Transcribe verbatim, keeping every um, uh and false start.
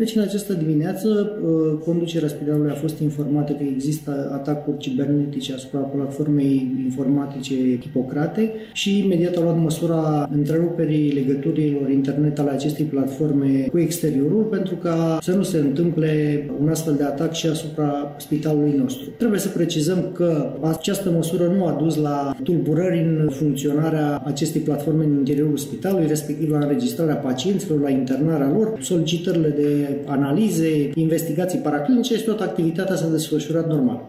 Deci, în această dimineață, conducerea spitalului a fost informată că există atacuri cibernetice asupra platformei informatice Hipocrate și imediat a luat măsura întreruperii legăturilor internet ale acestei platforme cu exteriorul pentru ca să nu se întâmple un astfel de atac și asupra spitalului nostru. Trebuie să precizăm că această măsură nu a dus la tulburări în funcționarea acestei platforme în interiorul spitalului, respectiv la înregistrarea pacienților, la internarea lor, solicitările de analize, investigații paraclinice și toată activitatea s-a desfășurat normal.